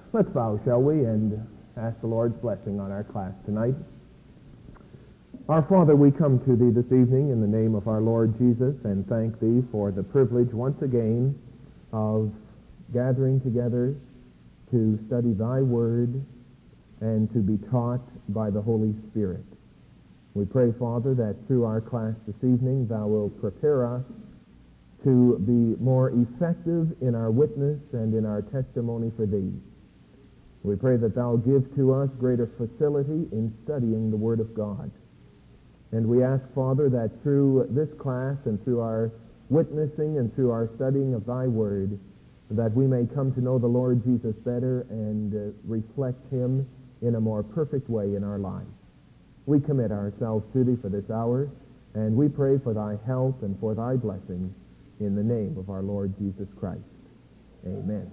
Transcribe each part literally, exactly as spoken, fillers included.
Let's bow, shall we, and ask the Lord's blessing on our class tonight. Our Father, we come to Thee this evening in the name of our Lord Jesus and thank Thee for the privilege once again of gathering together to study Thy Word and to be taught by the Holy Spirit. We pray, Father, that through our class this evening Thou wilt prepare us to be more effective in our witness and in our testimony for Thee. We pray that Thou give to us greater facility in studying the Word of God. And we ask, Father, that through this class and through our witnessing and through our studying of Thy Word, that we may come to know the Lord Jesus better and uh, reflect Him in a more perfect way in our lives. We commit ourselves to Thee for this hour, and we pray for Thy help and for Thy blessing in the name of our Lord Jesus Christ. Amen.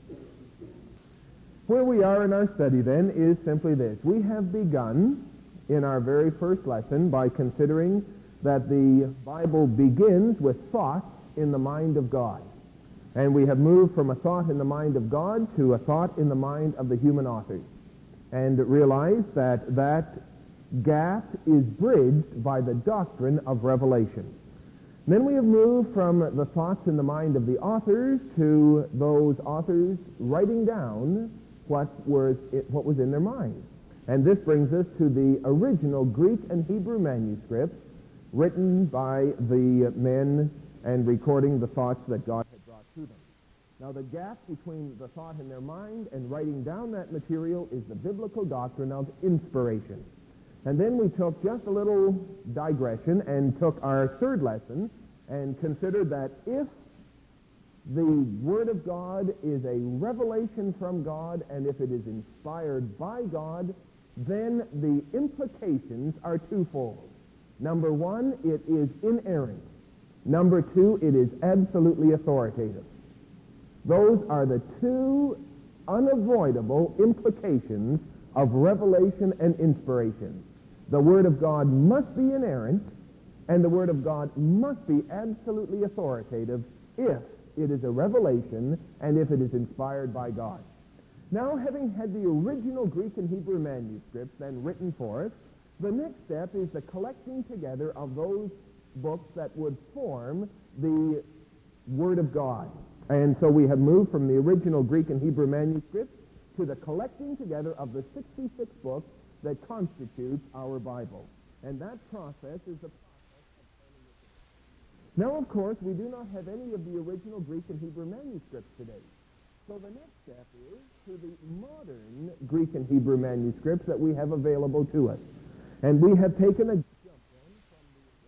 Where we are in our study, then, is simply this. We have begun in our very first lesson by considering that the Bible begins with thoughts in the mind of God. And we have moved from a thought in the mind of God to a thought in the mind of the human authors. And realized that that gap is bridged by the doctrine of revelation. Then we have moved from the thoughts in the mind of the authors to those authors writing down what was, what was in their mind. And this brings us to the original Greek and Hebrew manuscripts written by the men and recording the thoughts that God had brought to them. Now, the gap between the thought in their mind and writing down that material is the biblical doctrine of inspiration. And then we took just a little digression and took our third lesson and considered that if the Word of God is a revelation from God, and if it is inspired by God, then the implications are twofold. Number one, it is inerrant. Number two, it is absolutely authoritative. Those are the two unavoidable implications of revelation and inspiration. The Word of God must be inerrant, and the Word of God must be absolutely authoritative if it is a revelation and if it is inspired by God. Now, having had the original Greek and Hebrew manuscripts then written for us, the next step is the collecting together of those books that would form the Word of God. And so we have moved from the original Greek and Hebrew manuscripts to the collecting together of the sixty-six books that constitute our Bible. And that process is the process of turning it in. Now, of course, we do not have any of the original Greek and Hebrew manuscripts today. So the next step is to the modern Greek and Hebrew manuscripts that we have available to us. And we have taken a jump in from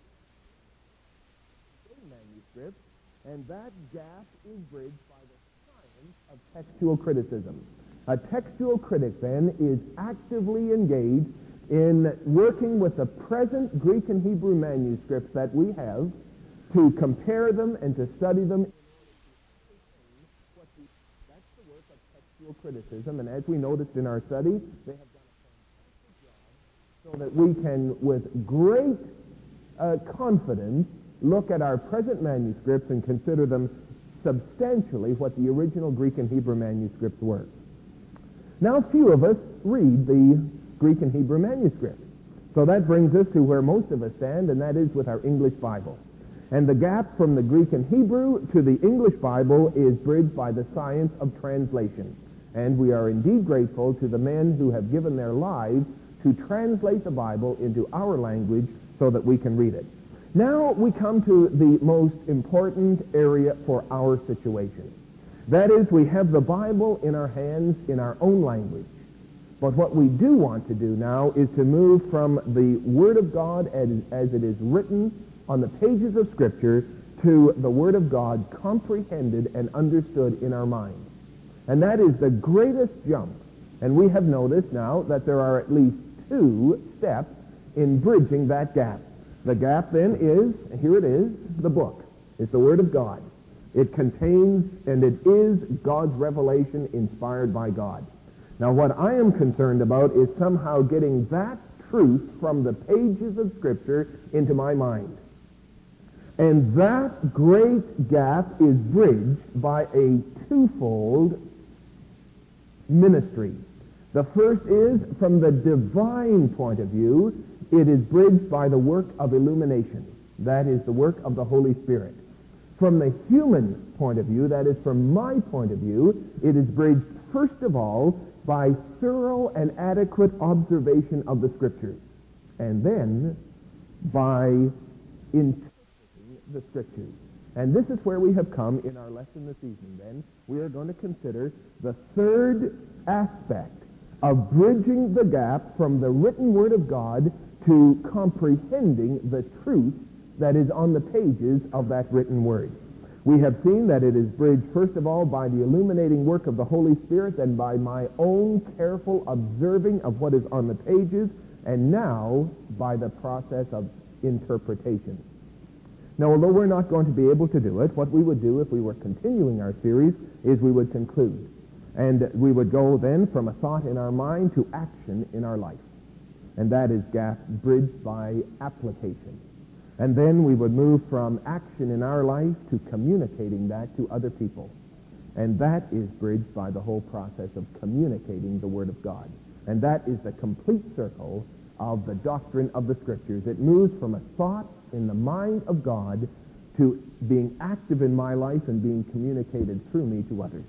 the manuscripts, and that gap is bridged by the science of textual criticism. A textual critic, then, is actively engaged in working with the present Greek and Hebrew manuscripts that we have to compare them and to study them in order to ascertain what the, that's the work of textual criticism. And as we noticed in our study, they have done a fantastic job so that we can, with great uh, confidence, look at our present manuscripts and consider them substantially what the original Greek and Hebrew manuscripts were. Now, few of us read the Greek and Hebrew manuscripts. So that brings us to where most of us stand, and that is with our English Bible. And the gap from the Greek and Hebrew to the English Bible is bridged by the science of translation. And we are indeed grateful to the men who have given their lives to translate the Bible into our language so that we can read it. Now we come to the most important area for our situation. That is, we have the Bible in our hands in our own language. But what we do want to do now is to move from the Word of God as, as it is written on the pages of Scripture to the Word of God comprehended and understood in our minds. And that is the greatest jump. And we have noticed now that there are at least two steps in bridging that gap. The gap then is, here it is, the book. It's the Word of God. It contains, and it is God's revelation inspired by God. Now, what I am concerned about is somehow getting that truth from the pages of Scripture into my mind. And that great gap is bridged by a twofold ministry. The first is, from the divine point of view, it is bridged by the work of illumination. That is the work of the Holy Spirit. From the human point of view, that is from my point of view, it is bridged first of all by thorough and adequate observation of the Scriptures, and then by interpreting the Scriptures. And this is where we have come in our lesson this evening, then. We are going to consider the third aspect of bridging the gap from the written Word of God to comprehending the truth that is on the pages of that written Word. We have seen that it is bridged, first of all, by the illuminating work of the Holy Spirit and by my own careful observing of what is on the pages, and now by the process of interpretation. Now, although we're not going to be able to do it, what we would do if we were continuing our series is we would conclude. And we would go then from a thought in our mind to action in our life. And that is gap bridged by application. And then we would move from action in our life to communicating that to other people. And that is bridged by the whole process of communicating the Word of God. And that is the complete circle of the doctrine of the Scriptures. It moves from a thought in the mind of God to being active in my life and being communicated through me to others.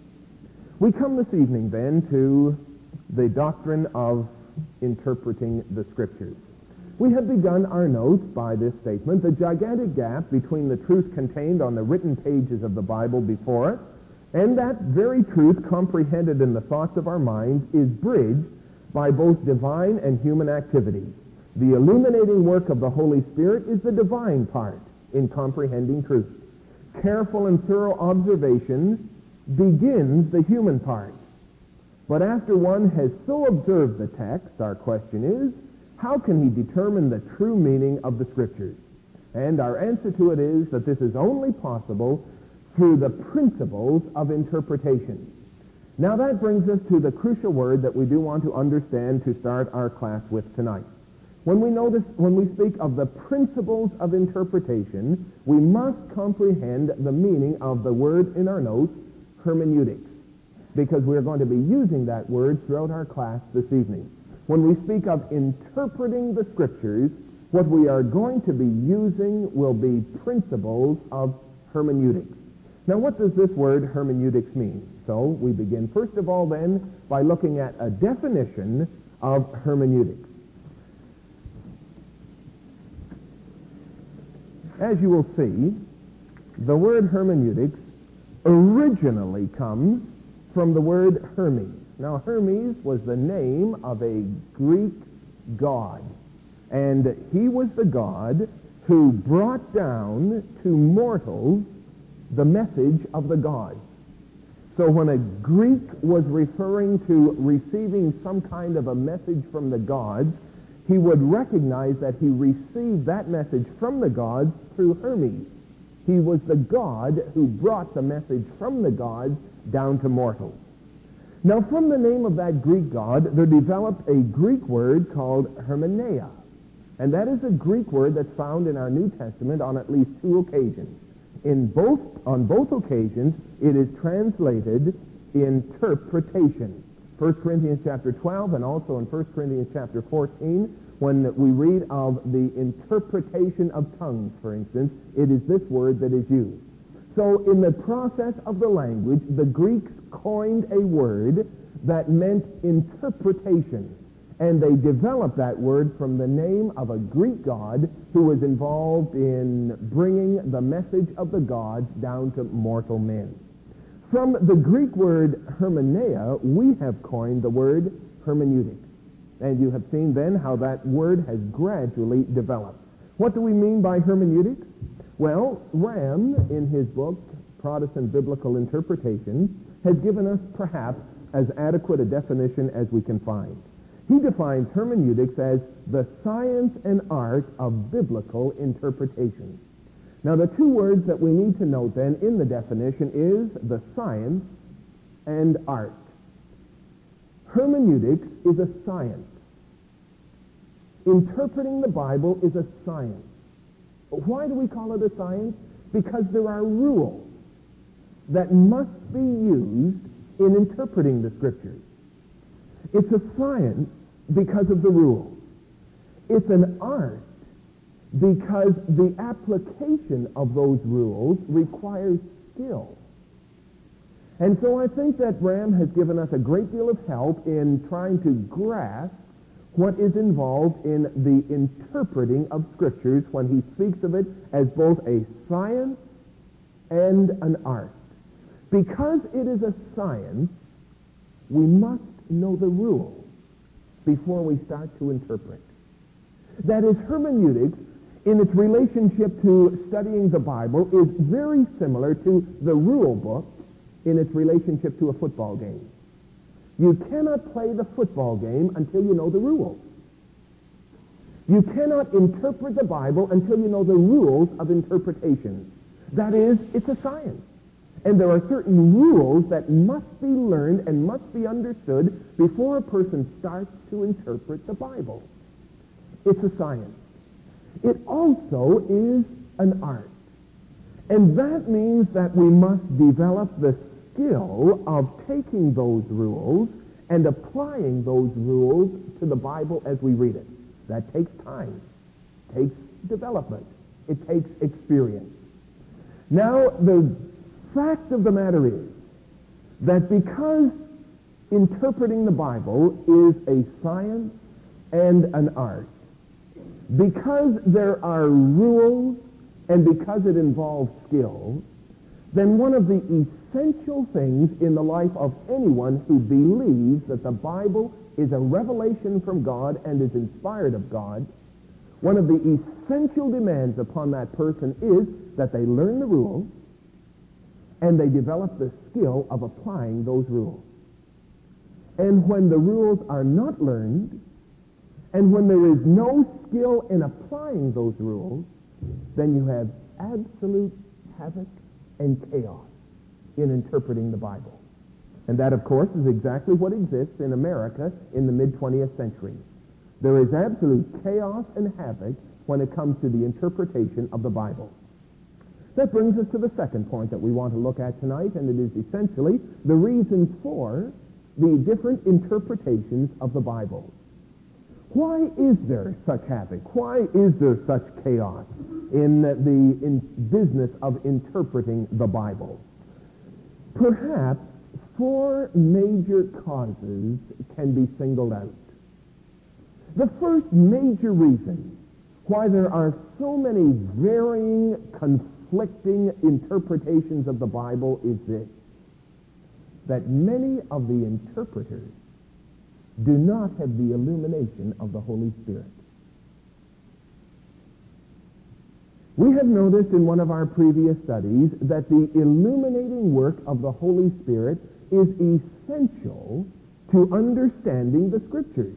We come this evening then to the doctrine of interpreting the Scriptures. We have begun our notes by this statement: the gigantic gap between the truth contained on the written pages of the Bible before us and that very truth comprehended in the thoughts of our minds is bridged by both divine and human activity. The illuminating work of the Holy Spirit is the divine part in comprehending truth. Careful and thorough observation begins the human part. But after one has so observed the text, our question is, how can he determine the true meaning of the Scriptures? And our answer to it is that this is only possible through the principles of interpretation. Now that brings us to the crucial word that we do want to understand to start our class with tonight. When we notice, when we speak of the principles of interpretation, we must comprehend the meaning of the word in our notes, hermeneutics, because we're going to be using that word throughout our class this evening. When we speak of interpreting the Scriptures, what we are going to be using will be principles of hermeneutics. Now, what does this word hermeneutics mean? So we begin first of all then by looking at a definition of hermeneutics. As you will see, the word hermeneutics originally comes from the word Hermes. Now, Hermes was the name of a Greek god, and he was the god who brought down to mortals the message of the gods. So when a Greek was referring to receiving some kind of a message from the gods, he would recognize that he received that message from the gods through Hermes. He was the god who brought the message from the gods down to mortals. Now, from the name of that Greek god, there developed a Greek word called hermeneia. And that is a Greek word that's found in our New Testament on at least two occasions. In both, on both occasions, it is translated interpretation. First Corinthians chapter twelve and also in First Corinthians chapter fourteen, when we read of the interpretation of tongues, for instance, it is this word that is used. So in the process of the language, the Greeks coined a word that meant interpretation. And they developed that word from the name of a Greek god who was involved in bringing the message of the gods down to mortal men. From the Greek word hermeneia, we have coined the word hermeneutics. And you have seen then how that word has gradually developed. What do we mean by hermeneutics? Well, Ram, in his book, Protestant Biblical Interpretation, has given us perhaps as adequate a definition as we can find. He defines hermeneutics as the science and art of biblical interpretation. Now, the two words that we need to note then in the definition is the science and art. Hermeneutics is a science. Interpreting the Bible is a science. Why do we call it a science? Because there are rules that must be used in interpreting the Scriptures. It's a science because of the rules. It's an art because the application of those rules requires skill. And so I think that Bram has given us a great deal of help in trying to grasp what is involved in the interpreting of Scriptures when he speaks of it as both a science and an art. Because it is a science, we must know the rules before we start to interpret. That is, hermeneutics, in its relationship to studying the Bible, is very similar to the rule book in its relationship to a football game. You cannot play the football game until you know the rules. You cannot interpret the Bible until you know the rules of interpretation. That is, it's a science. And there are certain rules that must be learned and must be understood before a person starts to interpret the Bible. It's a science. It also is an art. And that means that we must develop the skill of taking those rules and applying those rules to the Bible as we read it. That takes time, takes development, it takes experience. Now, the fact of the matter is that because interpreting the Bible is a science and an art, because there are rules and because it involves skill, then one of the essential things in the life of anyone who believes that the Bible is a revelation from God and is inspired of God, one of the essential demands upon that person is that they learn the rules and they develop the skill of applying those rules. And when the rules are not learned, and when there is no skill in applying those rules, then you have absolute havoc and chaos in interpreting the Bible. And that, of course, is exactly what exists in America in the mid-twentieth century. There is absolute chaos and havoc when it comes to the interpretation of the Bible. That brings us to the second point that we want to look at tonight, and it is essentially the reasons for the different interpretations of the Bible. Why is there such havoc? Why is there such chaos in the in business of interpreting the Bible? Perhaps four major causes can be singled out. The first major reason why there are so many varying, conflicting interpretations of the Bible is this: that many of the interpreters do not have the illumination of the Holy Spirit. We have noticed in one of our previous studies that the illuminating work of the Holy Spirit is essential to understanding the Scriptures.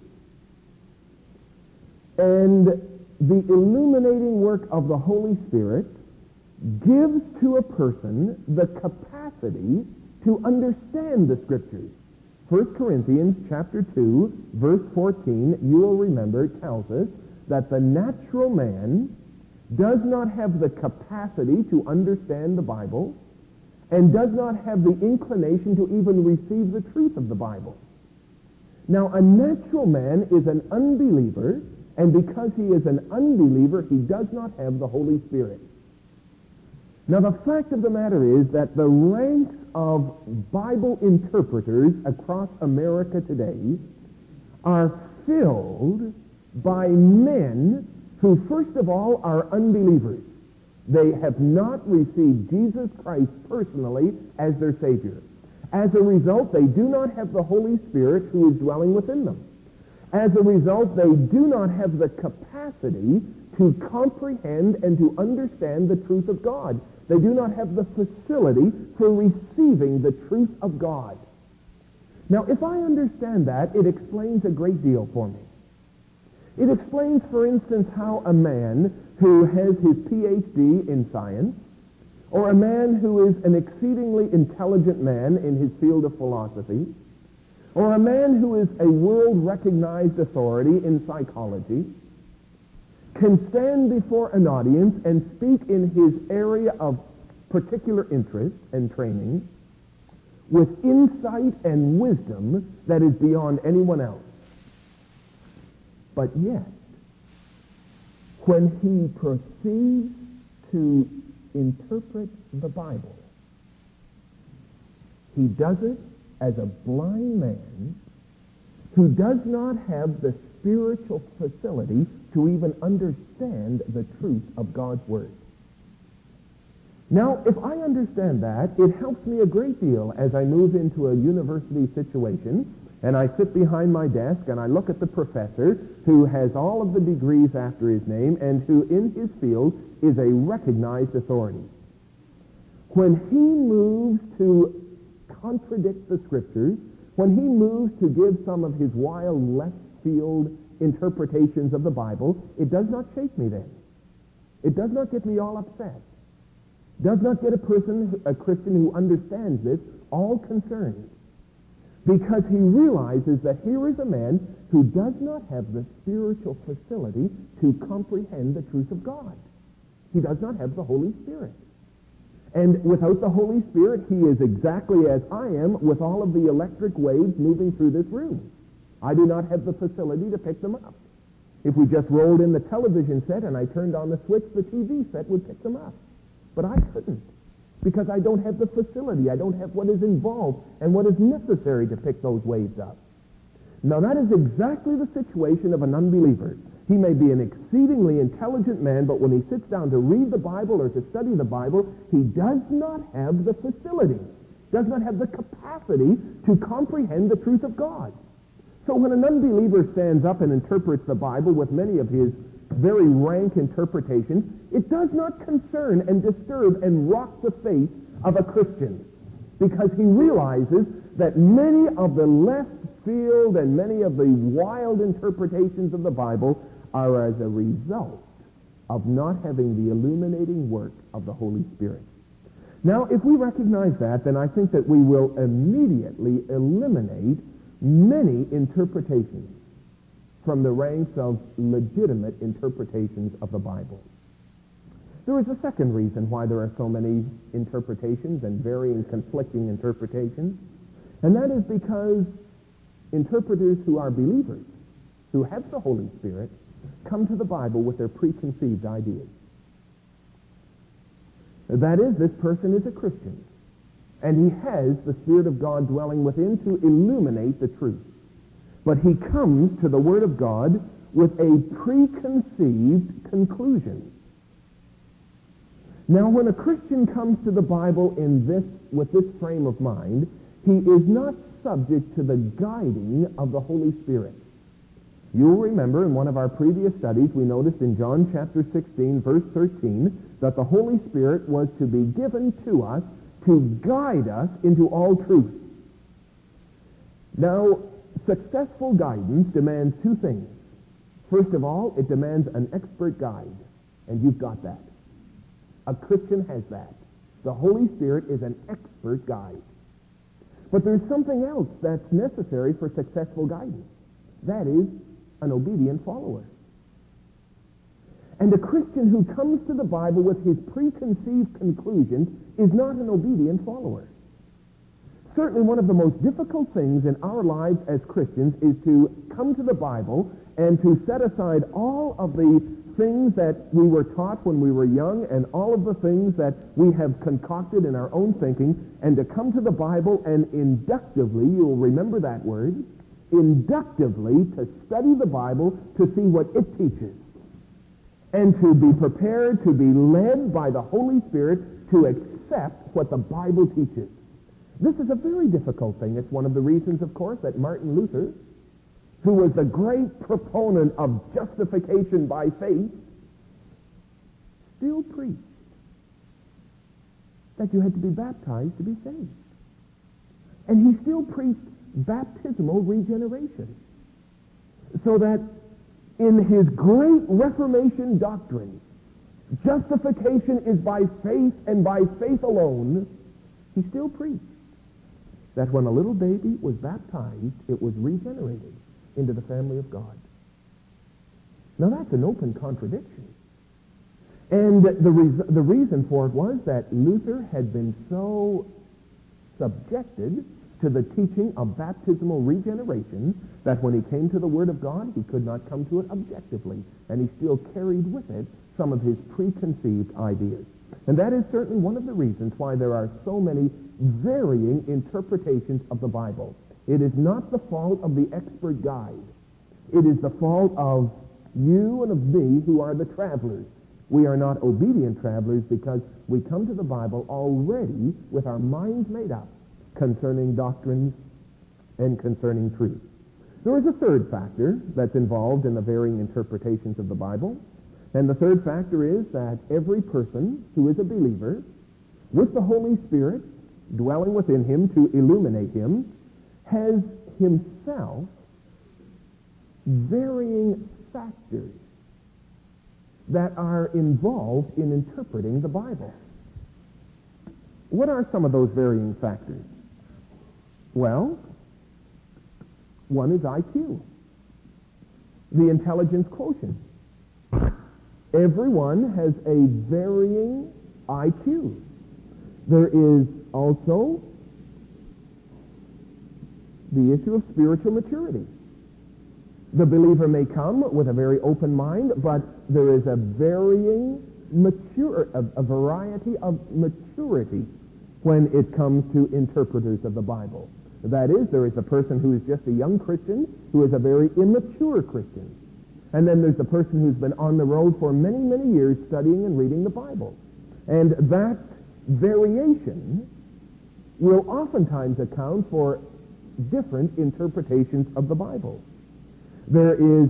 And the illuminating work of the Holy Spirit gives to a person the capacity to understand the Scriptures. First Corinthians chapter two, verse fourteen, you will remember, tells us that the natural man does not have the capacity to understand the Bible and does not have the inclination to even receive the truth of the Bible. Now, a natural man is an unbeliever, and because he is an unbeliever, he does not have the Holy Spirit. Now, the fact of the matter is that the ranks of Bible interpreters across America today are filled by men who, first of all, are unbelievers. They have not received Jesus Christ personally as their Savior. As a result, they do not have the Holy Spirit who is dwelling within them. As a result, they do not have the capacity to comprehend and to understand the truth of God. They do not have the facility for receiving the truth of God. Now, if I understand that, it explains a great deal for me. It explains, for instance, how a man who has his P H D in science, or a man who is an exceedingly intelligent man in his field of philosophy, or a man who is a world-recognized authority in psychology, can stand before an audience and speak in his area of particular interest and training with insight and wisdom that is beyond anyone else. But yet, when he proceeds to interpret the Bible, he does it as a blind man who does not have the spiritual facility to even understand the truth of God's Word. Now, if I understand that, it helps me a great deal as I move into a university situation and I sit behind my desk and I look at the professor who has all of the degrees after his name and who in his field is a recognized authority. When he moves to contradict the Scriptures, when he moves to give some of his wild left field interpretations of the Bible, it does not shake me then. It does not get me all upset. Does not get a person, a Christian who understands this, all concerned. Because he realizes that here is a man who does not have the spiritual facility to comprehend the truth of God. He does not have the Holy Spirit. And without the Holy Spirit, he is exactly as I am with all of the electric waves moving through this room. I do not have the facility to pick them up. If we just rolled in the television set and I turned on the switch, the T V set would pick them up. But I couldn't, because I don't have the facility. I don't have what is involved and what is necessary to pick those waves up. Now that is exactly the situation of an unbeliever. He may be an exceedingly intelligent man, but when he sits down to read the Bible or to study the Bible, he does not have the facility, does not have the capacity to comprehend the truth of God. So when an unbeliever stands up and interprets the Bible with many of his very rank interpretations, it does not concern and disturb and rock the faith of a Christian, because he realizes that many of the left field and many of the wild interpretations of the Bible are as a result of not having the illuminating work of the Holy Spirit. Now, if we recognize that, then I think that we will immediately eliminate many interpretations from the ranks of legitimate interpretations of the Bible. There is a second reason why there are so many interpretations and varying conflicting interpretations, and that is because interpreters who are believers, who have the Holy Spirit, come to the Bible with their preconceived ideas. That is, this person is a Christian, and he has the Spirit of God dwelling within to illuminate the truth. But he comes to the Word of God with a preconceived conclusion. Now, when a Christian comes to the Bible in this, with this frame of mind, he is not subject to the guiding of the Holy Spirit. You'll remember in one of our previous studies, we noticed in John chapter sixteen, verse thirteen, that the Holy Spirit was to be given to us to guide us into all truth. Now, successful guidance demands two things. First of all, it demands an expert guide, and you've got that. A Christian has that. The Holy Spirit is an expert guide. But there's something else that's necessary for successful guidance. That is an obedient follower. And a Christian who comes to the Bible with his preconceived conclusions is not an obedient follower. Certainly one of the most difficult things in our lives as Christians is to come to the Bible and to set aside all of the things that we were taught when we were young and all of the things that we have concocted in our own thinking, and to come to the Bible and inductively, you'll remember that word, inductively to study the Bible to see what it teaches, and to be prepared to be led by the Holy Spirit to accept what the Bible teaches. This is a very difficult thing. It's one of the reasons, of course, that Martin Luther, who was the great proponent of justification by faith, still preached that you had to be baptized to be saved. And he still preached baptismal regeneration. So that in his great Reformation doctrine, justification is by faith and by faith alone, he still preached that when a little baby was baptized, it was regenerated into the family of God. Now that's an open contradiction. And the, re- the reason for it was that Luther had been so subjected to the teaching of baptismal regeneration that when he came to the Word of God, he could not come to it objectively, and he still carried with it some of his preconceived ideas. And that is certainly one of the reasons why there are so many varying interpretations of the Bible. It is not the fault of the expert guide. It is the fault of you and of me who are the travelers. We are not obedient travelers because we come to the Bible already with our minds made up concerning doctrines and concerning truth. There is a third factor that's involved in the varying interpretations of the Bible, and the third factor is that every person who is a believer, with the Holy Spirit dwelling within him to illuminate him, has himself varying factors that are involved in interpreting the Bible. What are some of those varying factors? Well, one is I Q, the intelligence quotient. Everyone has a varying I Q. There is also the issue of spiritual maturity. The believer may come with a very open mind, but there is a varying mature, a, a variety of maturity when it comes to interpreters of the Bible. That is, there is a person who is just a young Christian who is a very immature Christian. And then there's a person who's been on the road for many, many years studying and reading the Bible. And that variation will oftentimes account for different interpretations of the Bible. There is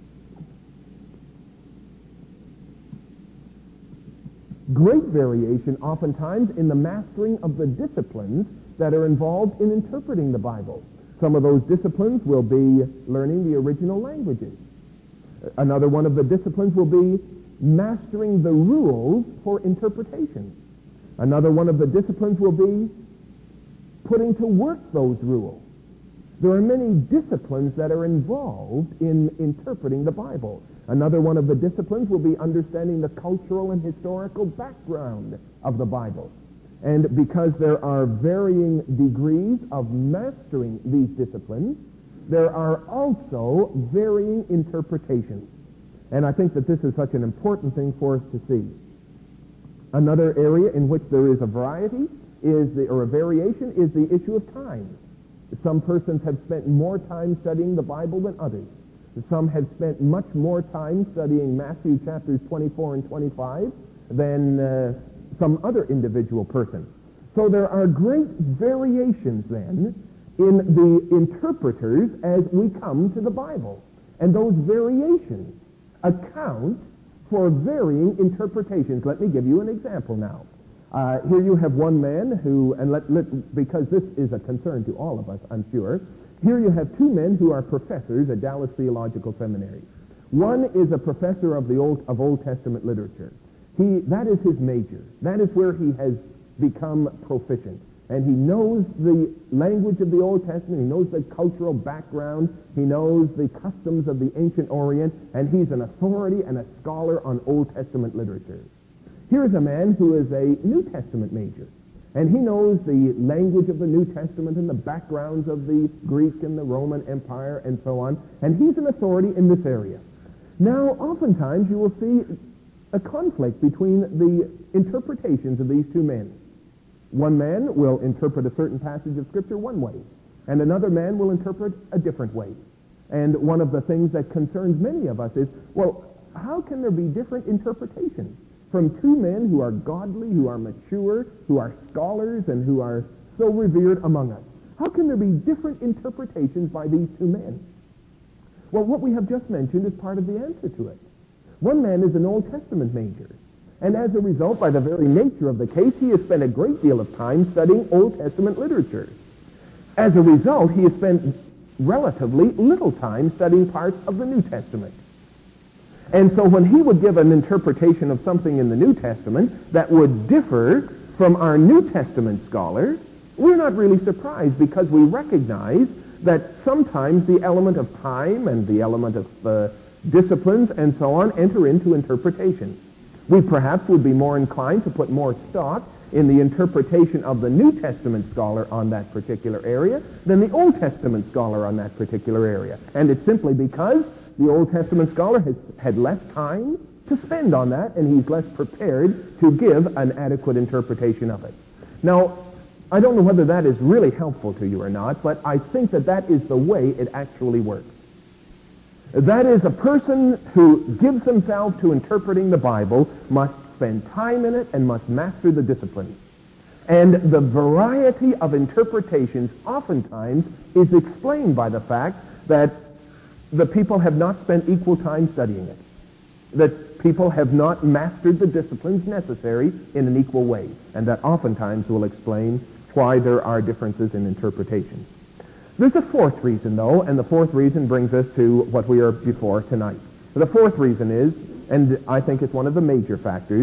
great variation oftentimes in the mastering of the disciplines that are involved in interpreting the Bible. Some of those disciplines will be learning the original languages. Another one of the disciplines will be mastering the rules for interpretation. Another one of the disciplines will be putting to work those rules. There are many disciplines that are involved in interpreting the Bible. Another one of the disciplines will be understanding the cultural and historical background of the Bible. And because there are varying degrees of mastering these disciplines, there are also varying interpretations. And I think that this is such an important thing for us to see. Another area in which there is a variety is the, or a variation is the issue of time. Some persons have spent more time studying the Bible than others. Some have spent much more time studying Matthew chapters twenty-four and twenty-five than uh, some other individual person. So there are great variations then in the interpreters as we come to the Bible. And those variations account for varying interpretations. Let me give you an example now. Uh, here you have one man who, and let, let, because this is a concern to all of us, I'm sure, here you have two men who are professors at Dallas Theological Seminary. One is a professor of the Old, of Old Testament literature. He, that is his major. That is where he has become proficient. And he knows the language of the Old Testament, he knows the cultural background, he knows the customs of the ancient Orient, and he's an authority and a scholar on Old Testament literature. Here's a man who is a New Testament major, and he knows the language of the New Testament and the backgrounds of the Greek and the Roman Empire and so on, and he's an authority in this area. Now, oftentimes you will see a conflict between the interpretations of these two men. One man will interpret a certain passage of Scripture one way, and another man will interpret a different way. And one of the things that concerns many of us is, well, how can there be different interpretations from two men who are godly, who are mature, who are scholars, and who are so revered among us? How can there be different interpretations by these two men? Well, what we have just mentioned is part of the answer to it. One man is an Old Testament major, and as a result, by the very nature of the case, he has spent a great deal of time studying Old Testament literature. As a result, he has spent relatively little time studying parts of the New Testament. And so when he would give an interpretation of something in the New Testament that would differ from our New Testament scholar, we're not really surprised because we recognize that sometimes the element of time and the element of uh, disciplines and so on enter into interpretation. We perhaps would be more inclined to put more stock in the interpretation of the New Testament scholar on that particular area than the Old Testament scholar on that particular area. And it's simply because the Old Testament scholar has had less time to spend on that, and he's less prepared to give an adequate interpretation of it. Now, I don't know whether that is really helpful to you or not, but I think that that is the way it actually works. That is, a person who gives himself to interpreting the Bible must spend time in it and must master the discipline. And the variety of interpretations oftentimes is explained by the fact that the people have not spent equal time studying it, that people have not mastered the disciplines necessary in an equal way, and that oftentimes will explain why there are differences in interpretations. There's a fourth reason, though, and the fourth reason brings us to what we are before tonight. The fourth reason is, and I think it's one of the major factors,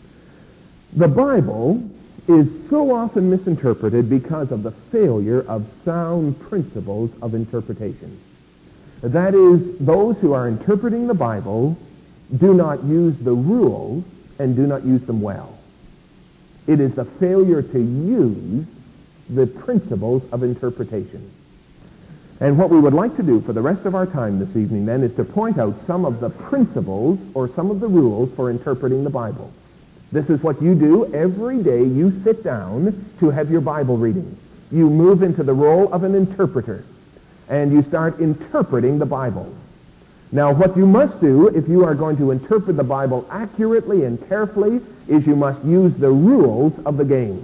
the Bible is so often misinterpreted because of the failure of sound principles of interpretation. That is, those who are interpreting the Bible do not use the rules and do not use them well. It is a failure to use the principles of interpretation. And what we would like to do for the rest of our time this evening, then, is to point out some of the principles or some of the rules for interpreting the Bible. This is what you do every day. You sit down to have your Bible reading. You move into the role of an interpreter, and you start interpreting the Bible. Now, what you must do if you are going to interpret the Bible accurately and carefully is you must use the rules of the game.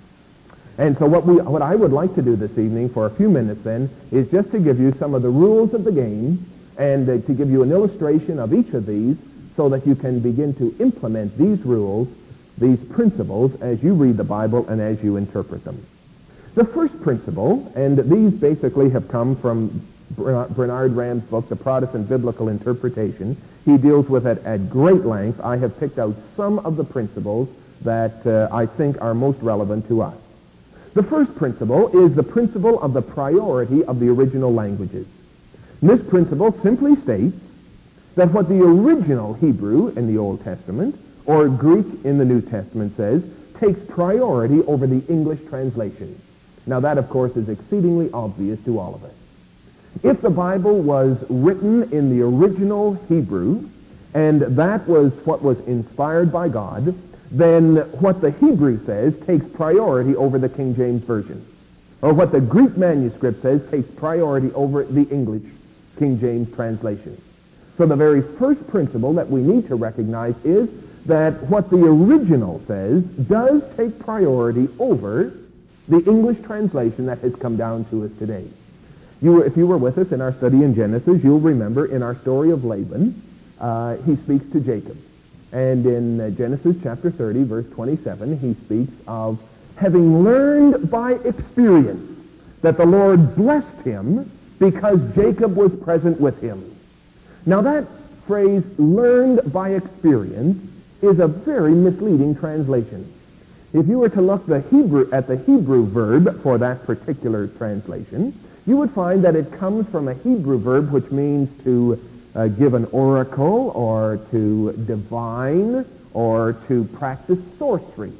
And so what we, what I would like to do this evening for a few minutes then is just to give you some of the rules of the game and uh, to give you an illustration of each of these so that you can begin to implement these rules, these principles, as you read the Bible and as you interpret them. The first principle, and these basically have come from Bernard Ramm's book, The Protestant Biblical Interpretation. He deals with it at great length. I have picked out some of the principles that uh, I think are most relevant to us. The first principle is the principle of the priority of the original languages. This principle simply states that what the original Hebrew in the Old Testament or Greek in the New Testament says takes priority over the English translation. Now that, of course, is exceedingly obvious to all of us. If the Bible was written in the original Hebrew, and that was what was inspired by God, then what the Hebrew says takes priority over the King James Version. Or what the Greek manuscript says takes priority over the English King James translation. So the very first principle that we need to recognize is that what the original says does take priority over the English translation that has come down to us today. You were, if you were with us in our study in Genesis, you'll remember in our story of Laban, uh, he speaks to Jacob. And in uh, Genesis chapter thirty, verse twenty-seven, he speaks of having learned by experience that the Lord blessed him because Jacob was present with him. Now that phrase, learned by experience, is a very misleading translation. If you were to look the Hebrew, at the Hebrew verb for that particular translation, you would find that it comes from a Hebrew verb which means to uh, give an oracle or to divine or to practice sorcery.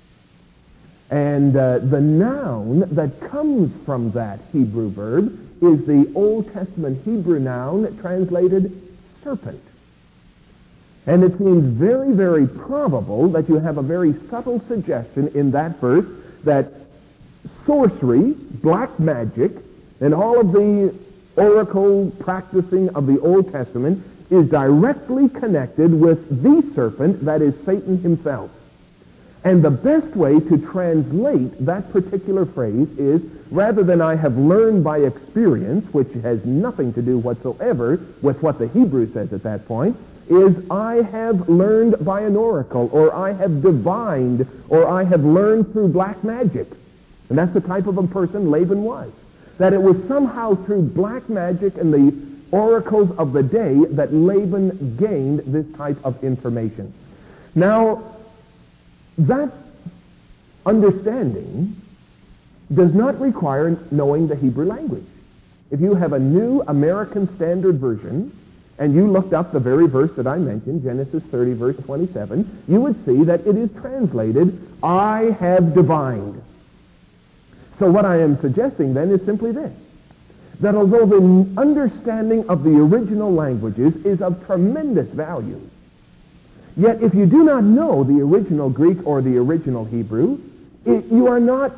And uh, the noun that comes from that Hebrew verb is the Old Testament Hebrew noun translated serpent. And it seems very, very probable that you have a very subtle suggestion in that verse that sorcery, black magic, and all of the oracle practicing of the Old Testament is directly connected with the serpent, that is Satan himself. And the best way to translate that particular phrase is, rather than I have learned by experience, which has nothing to do whatsoever with what the Hebrew says at that point, is I have learned by an oracle, or I have divined, or I have learned through black magic. And that's the type of a person Laban was. That it was somehow through black magic and the oracles of the day that Laban gained this type of information. Now, that understanding does not require knowing the Hebrew language. If you have a New American Standard Version, and you looked up the very verse that I mentioned, Genesis thirty, verse twenty-seven, you would see that it is translated, I have divined. So what I am suggesting then is simply this, that although the understanding of the original languages is of tremendous value, yet if you do not know the original Greek or the original Hebrew, it, you are not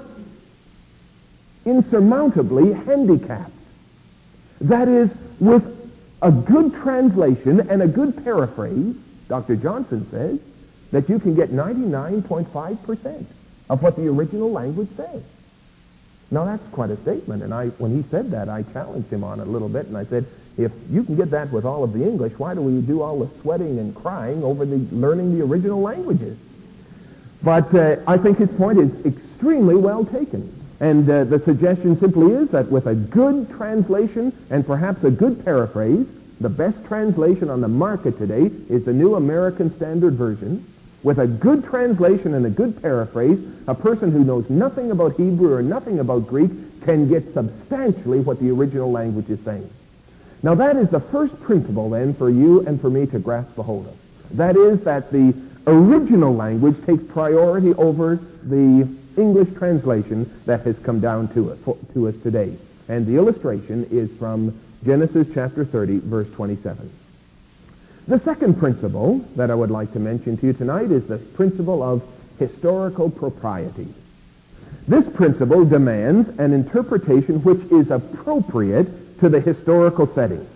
insurmountably handicapped. That is, with a good translation and a good paraphrase, Doctor Johnson says that you can get ninety-nine point five percent of what the original language says. Now that's quite a statement, and I, when he said that, I challenged him on it a little bit, and I said, if you can get that with all of the English, why do we do all the sweating and crying over the learning the original languages? But uh, I think his point is extremely well taken. And uh, the suggestion simply is that with a good translation and perhaps a good paraphrase, the best translation on the market today is the New American Standard Version. With a good translation and a good paraphrase, a person who knows nothing about Hebrew or nothing about Greek can get substantially what the original language is saying. Now that is the first principle then for you and for me to grasp a hold of. That is that the original language takes priority over the English translation that has come down to us, to us today. And the illustration is from Genesis chapter thirty, verse twenty-seven. The second principle that I would like to mention to you tonight is the principle of historical propriety. This principle demands an interpretation which is appropriate to the historical setting.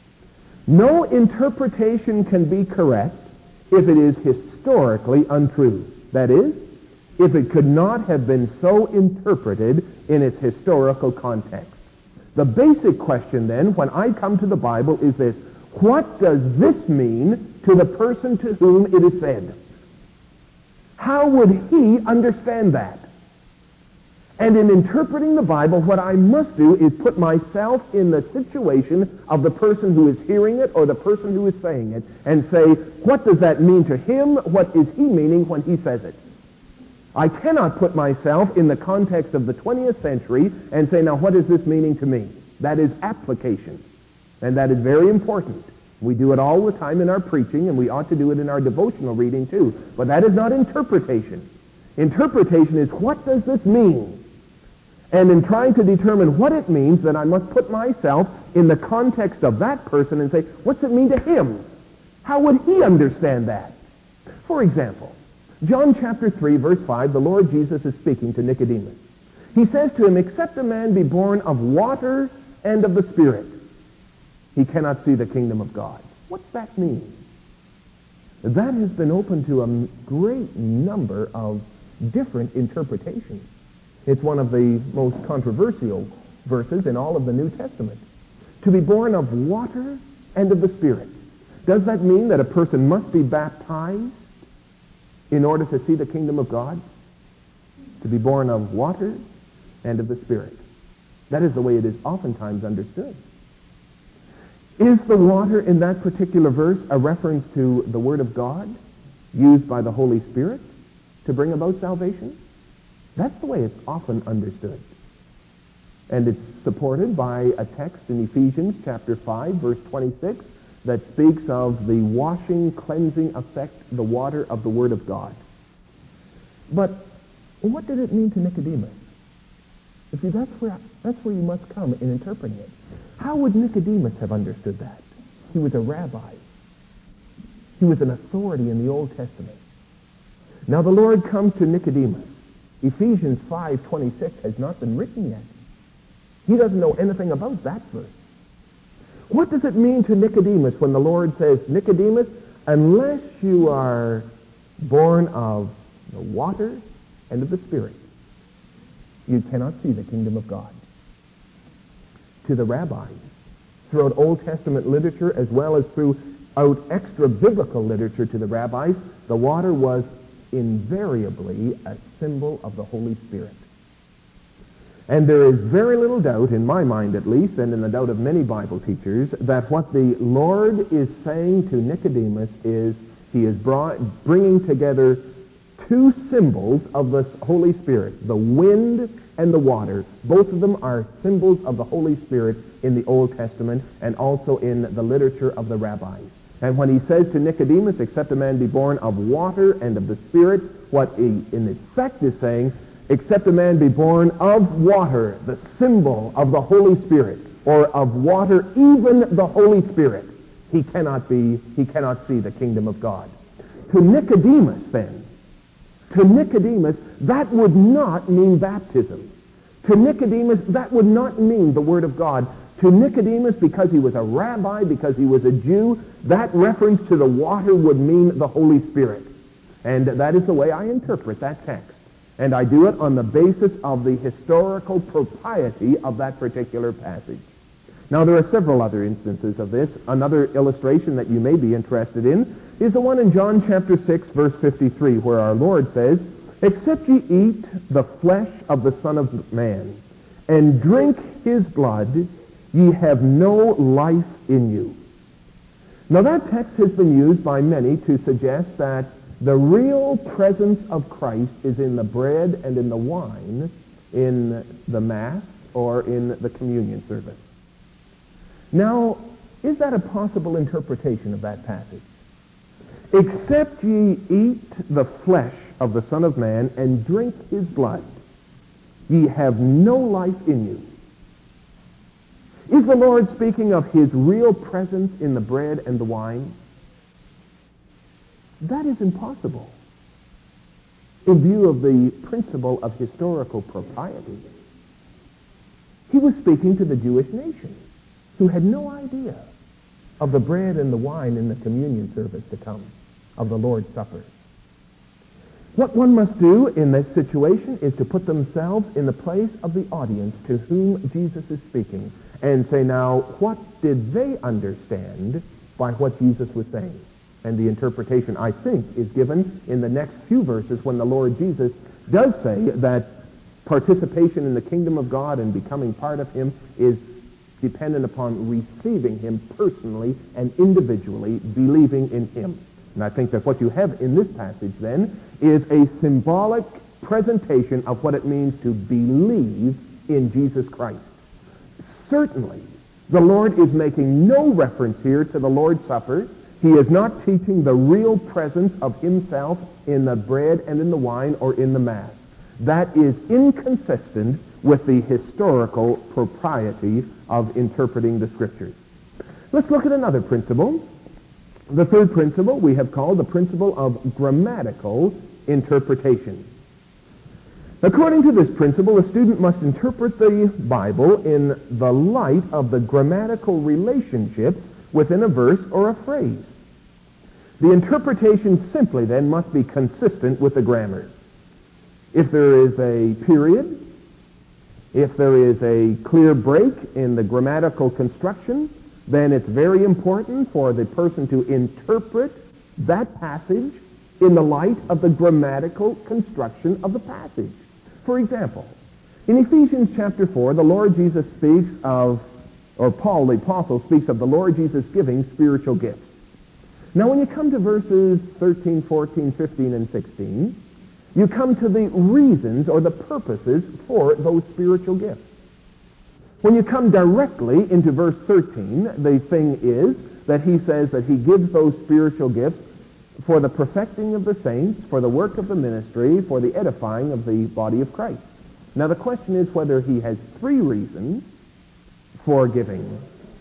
No interpretation can be correct if it is historically untrue. That is, if it could not have been so interpreted in its historical context. The basic question then, when I come to the Bible, is this: what does this mean to the person to whom it is said? How would he understand that? And in interpreting the Bible, what I must do is put myself in the situation of the person who is hearing it or the person who is saying it and say, what does that mean to him? What is he meaning when he says it? I cannot put myself in the context of the twentieth century and say, now what is this meaning to me? That is application. And that is very important. We do it all the time in our preaching, and we ought to do it in our devotional reading too. But that is not interpretation. Interpretation is, what does this mean? And in trying to determine what it means, then I must put myself in the context of that person and say, what's it mean to him? How would he understand that? For example, John chapter three, verse five, the Lord Jesus is speaking to Nicodemus. He says to him, except a man be born of water and of the Spirit, he cannot see the kingdom of God. What's that mean? That has been open to a great number of different interpretations. It's one of the most controversial verses in all of the New Testament. To be born of water and of the Spirit. Does that mean that a person must be baptized in order to see the kingdom of God? To be born of water and of the Spirit. That is the way it is oftentimes understood. Is the water in that particular verse a reference to the Word of God used by the Holy Spirit to bring about salvation? That's the way it's often understood. And it's supported by a text in Ephesians chapter five, verse twenty-six, that speaks of the washing, cleansing effect, the water of the Word of God. But what did it mean to Nicodemus? You see, that's where, that's where you must come in interpreting it. How would Nicodemus have understood that? He was a rabbi. He was an authority in the Old Testament. Now the Lord comes to Nicodemus. Ephesians five twenty-six has not been written yet. He doesn't know anything about that verse. What does it mean to Nicodemus when the Lord says, Nicodemus, unless you are born of the water and of the Spirit, you cannot see the kingdom of God? To the rabbis, throughout Old Testament literature as well as throughout extra-biblical literature to the rabbis, the water was invariably a symbol of the Holy Spirit. And there is very little doubt, in my mind at least, and in the doubt of many Bible teachers, that what the Lord is saying to Nicodemus is he is brought, bringing together two symbols of the Holy Spirit, the wind and the water. Both of them are symbols of the Holy Spirit in the Old Testament and also in the literature of the rabbis. And when he says to Nicodemus, except a man be born of water and of the Spirit, what he in effect is saying, except a man be born of water, the symbol of the Holy Spirit, or of water, even the Holy Spirit, he cannot be, he cannot see the kingdom of God. To Nicodemus, then, to Nicodemus, that would not mean baptism. To Nicodemus, that would not mean the Word of God. To Nicodemus, because he was a rabbi, because he was a Jew, that reference to the water would mean the Holy Spirit. And that is the way I interpret that text. And I do it on the basis of the historical propriety of that particular passage. Now, there are several other instances of this. Another illustration that you may be interested in is the one in John chapter six, verse fifty-three, where our Lord says, "Except ye eat the flesh of the Son of Man, and drink his blood, ye have no life in you." Now, that text has been used by many to suggest that the real presence of Christ is in the bread and in the wine in the Mass or in the communion service. Now, is that a possible interpretation of that passage? Except ye eat the flesh of the Son of Man and drink his blood, ye have no life in you. Is the Lord speaking of his real presence in the bread and the wine? That is impossible in view of the principle of historical propriety. He was speaking to the Jewish nation, who had no idea of the bread and the wine in the communion service to come, of the Lord's Supper. What one must do in this situation is to put themselves in the place of the audience to whom Jesus is speaking and say, now, what did they understand by what Jesus was saying? And the interpretation, I think, is given in the next few verses when the Lord Jesus does say that participation in the kingdom of God and becoming part of him is dependent upon receiving him personally and individually, believing in him. And I think that what you have in this passage, then, is a symbolic presentation of what it means to believe in Jesus Christ. Certainly, the Lord is making no reference here to the Lord's Supper. He is not teaching the real presence of himself in the bread and in the wine or in the Mass. That is inconsistent with the historical propriety of interpreting the Scriptures. Let's look at another principle. The third principle we have called the principle of grammatical interpretation. According to this principle, a student must interpret the Bible in the light of the grammatical relationships within a verse or a phrase. The interpretation simply then must be consistent with the grammar. If there is a period, if there is a clear break in the grammatical construction, then it's very important for the person to interpret that passage in the light of the grammatical construction of the passage. For example, in Ephesians chapter four, the Lord Jesus speaks of, or Paul the Apostle speaks of the Lord Jesus giving spiritual gifts. Now when you come to verses thirteen, fourteen, fifteen, and sixteen, you come to the reasons or the purposes for those spiritual gifts. When you come directly into verse thirteen, the thing is that he says that he gives those spiritual gifts for the perfecting of the saints, for the work of the ministry, for the edifying of the body of Christ. Now the question is whether he has three reasons for giving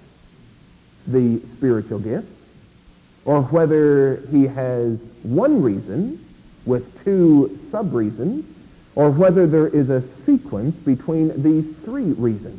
the spiritual gifts, or whether he has one reason with two sub-reasons, or whether there is a sequence between these three reasons.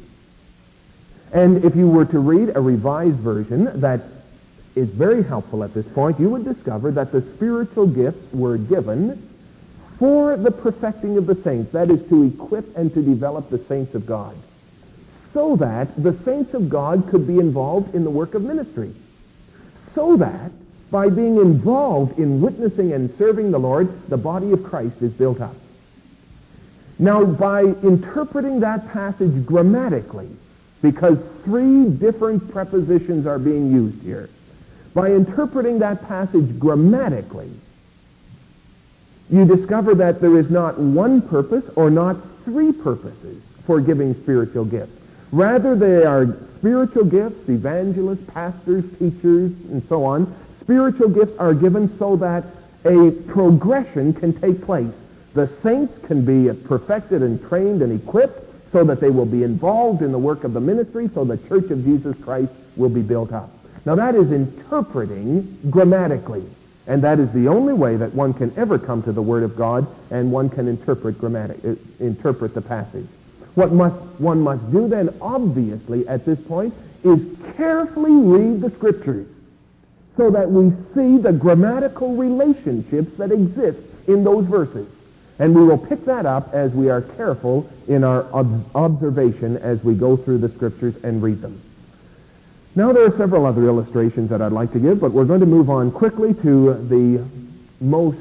And if you were to read a revised version that is very helpful at this point, you would discover that the spiritual gifts were given for the perfecting of the saints, that is, to equip and to develop the saints of God, so that the saints of God could be involved in the work of ministry, so that by being involved in witnessing and serving the Lord, the body of Christ is built up. Now, by interpreting that passage grammatically, because three different prepositions are being used here, by interpreting that passage grammatically, you discover that there is not one purpose or not three purposes for giving spiritual gifts. Rather, they are spiritual gifts, evangelists, pastors, teachers, and so on. Spiritual gifts are given so that a progression can take place. The saints can be perfected and trained and equipped so that they will be involved in the work of the ministry, so the church of Jesus Christ will be built up. Now that is interpreting grammatically, and that is the only way that one can ever come to the Word of God and one can interpret grammatic, uh, interpret the passage. What must one must do then, obviously, at this point, is carefully read the Scriptures so that we see the grammatical relationships that exist in those verses. And we will pick that up as we are careful in our ob- observation as we go through the Scriptures and read them. Now there are several other illustrations that I'd like to give, but we're going to move on quickly to the most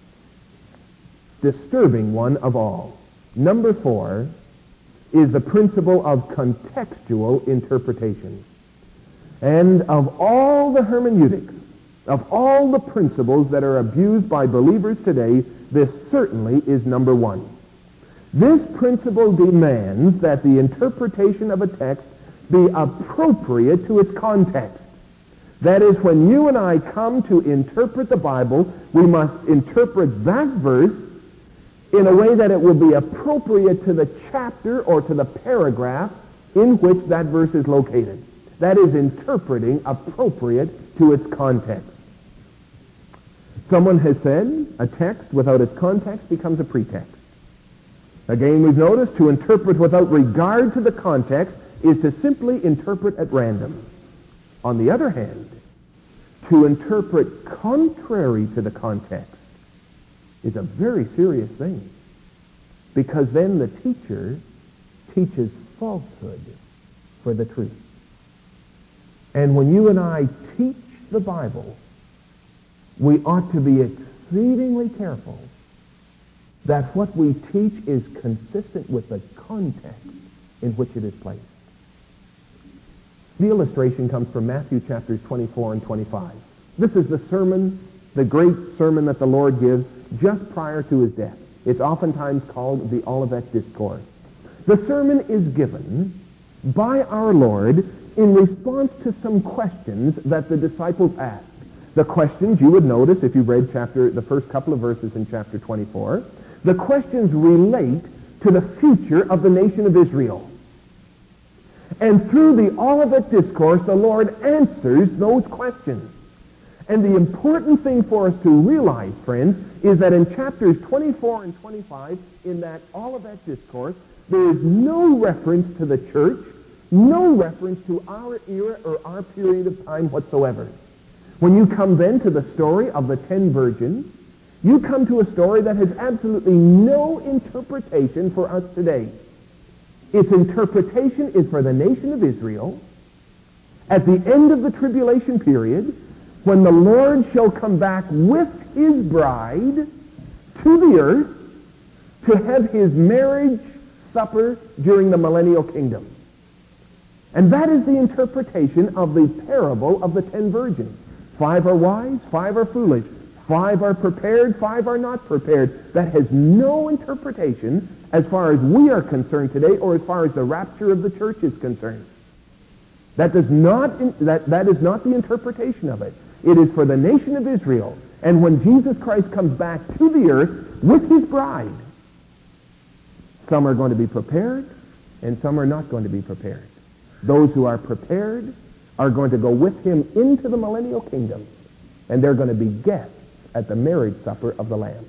disturbing one of all. Number four is the principle of contextual interpretation. And of all the hermeneutics, of all the principles that are abused by believers today, this certainly is number one. This principle demands that the interpretation of a text be appropriate to its context. That is, when you and I come to interpret the Bible, we must interpret that verse in a way that it will be appropriate to the chapter or to the paragraph in which that verse is located. That is interpreting appropriate to its context. Someone has said a text without its context becomes a pretext. Again, we've noticed to interpret without regard to the context is to simply interpret at random. On the other hand, to interpret contrary to the context is a very serious thing, because then the teacher teaches falsehood for the truth. And when you and I teach the Bible, we ought to be exceedingly careful that what we teach is consistent with the context in which it is placed. The illustration comes from Matthew chapters twenty-four and twenty-five. This is the sermon, the great sermon that the Lord gives just prior to his death. It's oftentimes called the Olivet Discourse. The sermon is given by our Lord in response to some questions that the disciples asked. The questions, you would notice if you read chapter, the first couple of verses in chapter twenty-four, the questions relate to the future of the nation of Israel. And through the Olivet Discourse, the Lord answers those questions. And the important thing for us to realize, friends, is that in chapters twenty-four and twenty-five, in that Olivet Discourse, there is no reference to the church, no reference to our era or our period of time whatsoever. When you come then to the story of the ten virgins, you come to a story that has absolutely no interpretation for us today. Its interpretation is for the nation of Israel at the end of the tribulation period, when the Lord shall come back with his bride to the earth to have his marriage supper during the millennial kingdom. And that is the interpretation of the parable of the ten virgins. Five are wise, five are foolish. Five are prepared, five are not prepared. That has no interpretation as far as we are concerned today, or as far as the rapture of the church is concerned. That does not, that, that is not the interpretation of it. It is for the nation of Israel. And when Jesus Christ comes back to the earth with his bride, some are going to be prepared, and some are not going to be prepared. Those who are prepared are going to go with him into the millennial kingdom, and they're going to be guests at the marriage supper of the Lamb.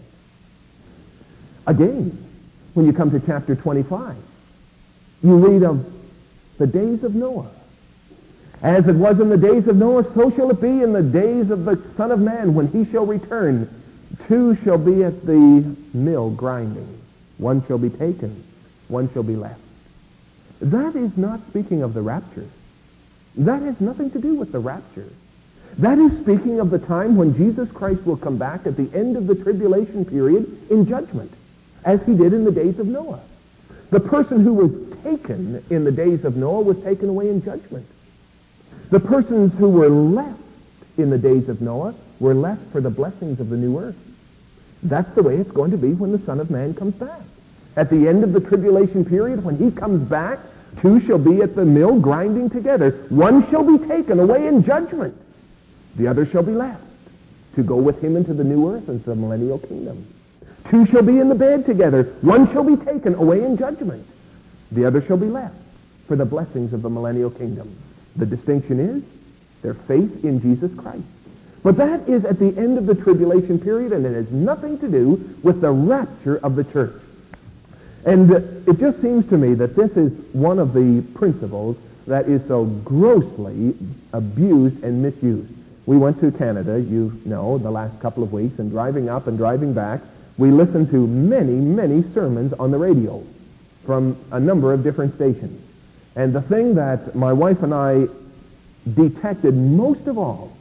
Again, when you come to chapter twenty-five, you read of the days of Noah. As it was in the days of Noah, so shall it be in the days of the Son of Man when he shall return. Two shall be at the mill grinding. One shall be taken, one shall be left. That is not speaking of the rapture. That has nothing to do with the rapture. That is speaking of the time when Jesus Christ will come back at the end of the tribulation period in judgment, as he did in the days of Noah. The person who was taken in the days of Noah was taken away in judgment. The persons who were left in the days of Noah were left for the blessings of the new earth. That's the way it's going to be when the Son of Man comes back. At the end of the tribulation period, when he comes back, two shall be at the mill grinding together. One shall be taken away in judgment. The other shall be left to go with him into the new earth and the millennial kingdom. Two shall be in the bed together. One shall be taken away in judgment. The other shall be left for the blessings of the millennial kingdom. The distinction is their faith in Jesus Christ. But that is at the end of the tribulation period, and it has nothing to do with the rapture of the church. And it just seems to me that this is one of the principles that is so grossly abused and misused. We went to Canada, you know, the last couple of weeks, and driving up and driving back, we listened to many, many sermons on the radio from a number of different stations. And the thing that my wife and I detected most of all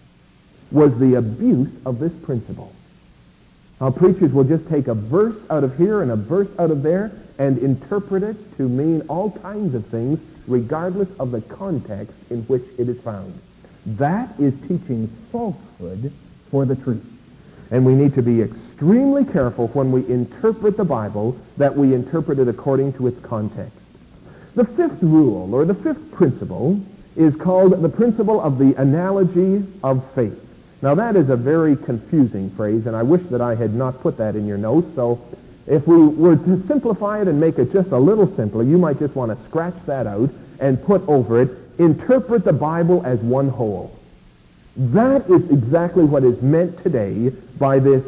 was the abuse of this principle. How preachers will just take a verse out of here and a verse out of there and interpret it to mean all kinds of things regardless of the context in which it is found. That is teaching falsehood for the truth. And we need to be extremely careful when we interpret the Bible that we interpret it according to its context. The fifth rule, or the fifth principle, is called the principle of the analogy of faith. Now that is a very confusing phrase, and I wish that I had not put that in your notes, so if we were to simplify it and make it just a little simpler, you might just want to scratch that out and put over it, interpret the Bible as one whole. That is exactly what is meant today by this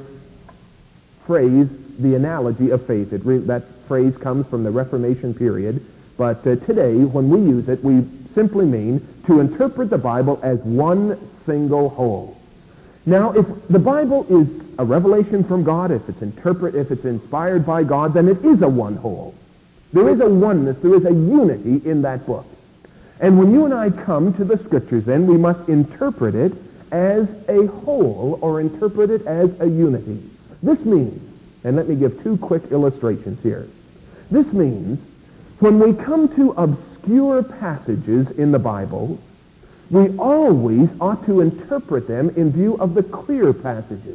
phrase, the analogy of faith. It re- that phrase comes from the Reformation period, but uh, today, when we use it, we simply mean to interpret the Bible as one single whole. Now, if the Bible is a revelation from God, if it's interpret, if it's inspired by God, then it is a one whole. There is a oneness, there is a unity in that book. And when you and I come to the Scriptures, then we must interpret it as a whole or interpret it as a unity. This means, and let me give two quick illustrations here. This means when we come to obscure passages in the Bible, we always ought to interpret them in view of the clear passages.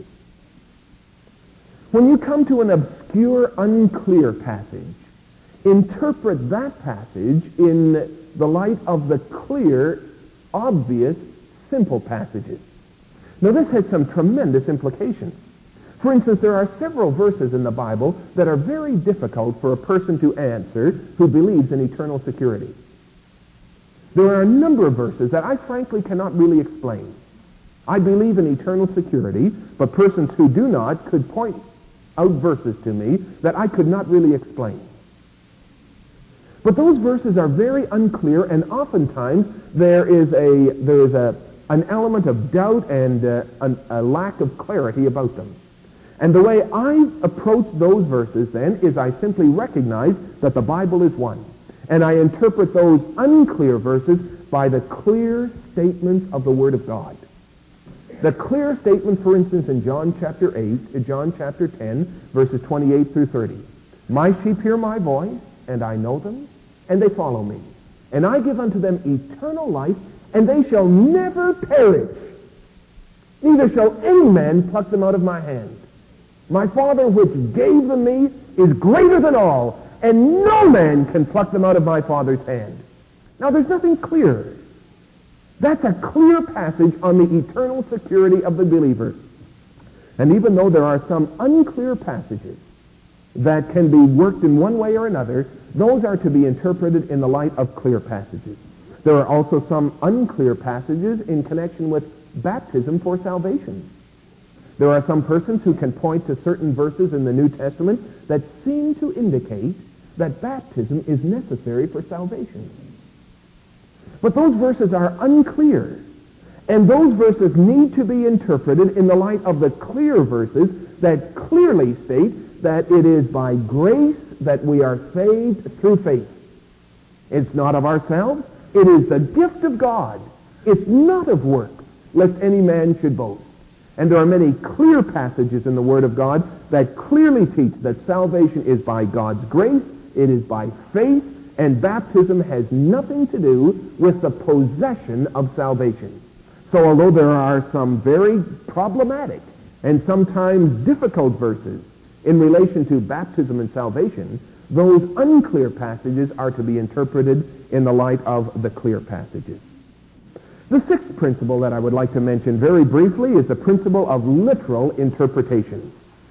When you come to an obscure, unclear passage, interpret that passage in the light of the clear, obvious, simple passages. Now this has some tremendous implications. For instance, there are several verses in the Bible that are very difficult for a person to answer who believes in eternal security. There are a number of verses that I frankly cannot really explain. I believe in eternal security, but persons who do not could point out verses to me that I could not really explain. But those verses are very unclear, and oftentimes there is a there is a an element of doubt and uh, an, a lack of clarity about them. And the way I approach those verses then is I simply recognize that the Bible is one. And I interpret those unclear verses by the clear statements of the Word of God. The clear statement, for instance, in John chapter eight, in John chapter ten, verses twenty-eight through thirty. My sheep hear my voice, and I know them, and they follow me. And I give unto them eternal life, and they shall never perish. Neither shall any man pluck them out of my hand. My Father which gave them me is greater than all, and no man can pluck them out of my Father's hand. Now there's nothing clearer. That's a clear passage on the eternal security of the believer. And even though there are some unclear passages that can be worked in one way or another, those are to be interpreted in the light of clear passages. There are also some unclear passages in connection with baptism for salvation. There are some persons who can point to certain verses in the New Testament that seem to indicate that baptism is necessary for salvation. But those verses are unclear, and those verses need to be interpreted in the light of the clear verses that clearly state that it is by grace that we are saved through faith. It's not of ourselves. It is the gift of God. It's not of works, lest any man should boast. And there are many clear passages in the Word of God that clearly teach that salvation is by God's grace, it is by faith, and baptism has nothing to do with the possession of salvation. So although there are some very problematic and sometimes difficult verses in relation to baptism and salvation, those unclear passages are to be interpreted in the light of the clear passages. The sixth principle that I would like to mention very briefly is the principle of literal interpretation.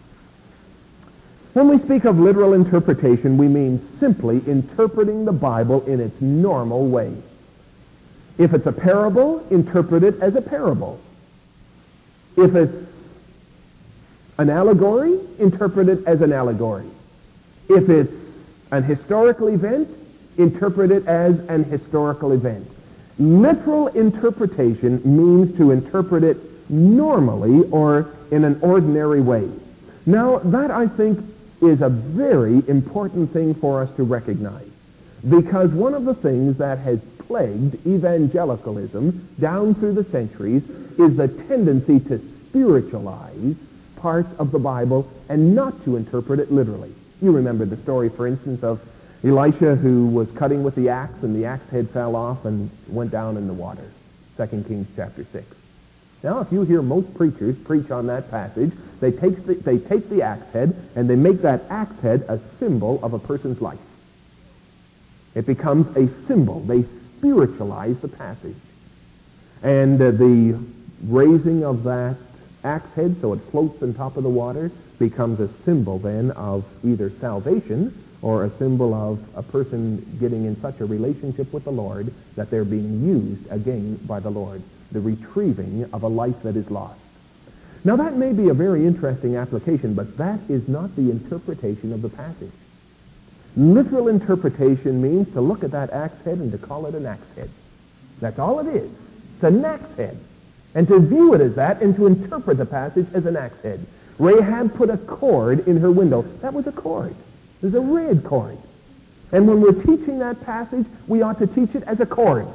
When we speak of literal interpretation, we mean simply interpreting the Bible in its normal way. If it's a parable, interpret it as a parable. If it's an allegory, interpret it as an allegory. If it's an historical event, interpret it as an historical event. Literal interpretation means to interpret it normally or in an ordinary way. Now, that I think is a very important thing for us to recognize, because one of the things that has plagued evangelicalism down through the centuries is the tendency to spiritualize parts of the Bible and not to interpret it literally. You remember the story, for instance, of Elisha who was cutting with the axe, and the axe head fell off and went down in the water. Second Kings chapter six. Now, if you hear most preachers preach on that passage, they take the, they take the axe head and they make that axe head a symbol of a person's life. It becomes a symbol. They spiritualize the passage. And uh, the raising of that axe head so it floats on top of the water becomes a symbol then of either salvation or a symbol of a person getting in such a relationship with the Lord that they're being used again by the Lord, the retrieving of a life that is lost. Now, that may be a very interesting application, but that is not the interpretation of the passage. Literal interpretation means to look at that axe head and to call it an axe head. That's all it is. It's an axe head. And to view it as that and to interpret the passage as an axe head. Rahab put a cord in her window. That was a cord. It was a red cord. And when we're teaching that passage, we ought to teach it as a cord,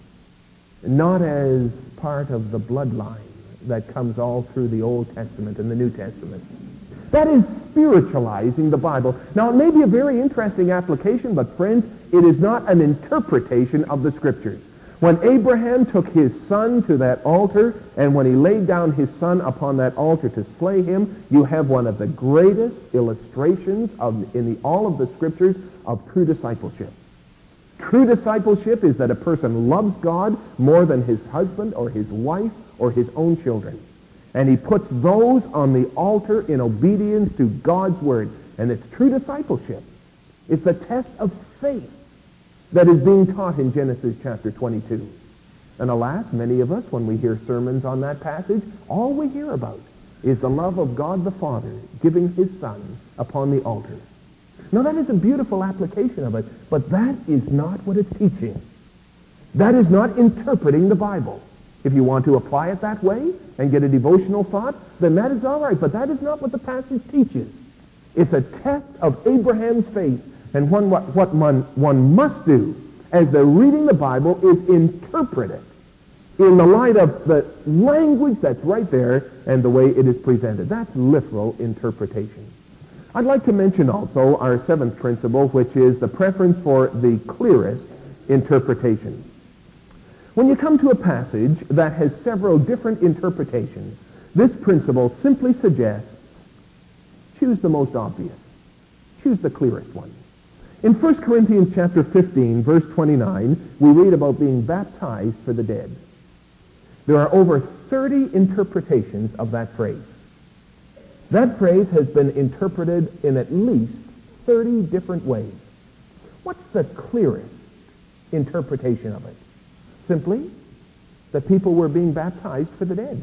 not as part of the bloodline that comes all through the Old Testament and the New Testament. That is spiritualizing the Bible. Now, it may be a very interesting application, but friends, it is not an interpretation of the Scriptures. When Abraham took his son to that altar, and when he laid down his son upon that altar to slay him, you have one of the greatest illustrations of, in the, all of the Scriptures of true discipleship. True discipleship is that a person loves God more than his husband or his wife or his own children. And he puts those on the altar in obedience to God's Word. And it's true discipleship. It's a test of faith that is being taught in Genesis chapter twenty-two. And alas, many of us, when we hear sermons on that passage, all we hear about is the love of God the Father giving his Son upon the altar. Now, that is a beautiful application of it, but that is not what it's teaching. That is not interpreting the Bible. If you want to apply it that way and get a devotional thought, then that is all right, but that is not what the passage teaches. It's a test of Abraham's faith, and one, what, what one, one must do as they're reading the Bible is interpret it in the light of the language that's right there and the way it is presented. That's literal interpretation. I'd like to mention also our seventh principle, which is the preference for the clearest interpretation. When you come to a passage that has several different interpretations, this principle simply suggests choose the most obvious. Choose the clearest one. In First Corinthians chapter fifteen, verse twenty-nine, we read about being baptized for the dead. There are over thirty interpretations of that phrase. That phrase has been interpreted in at least thirty different ways. What's the clearest interpretation of it? Simply that people were being baptized for the dead.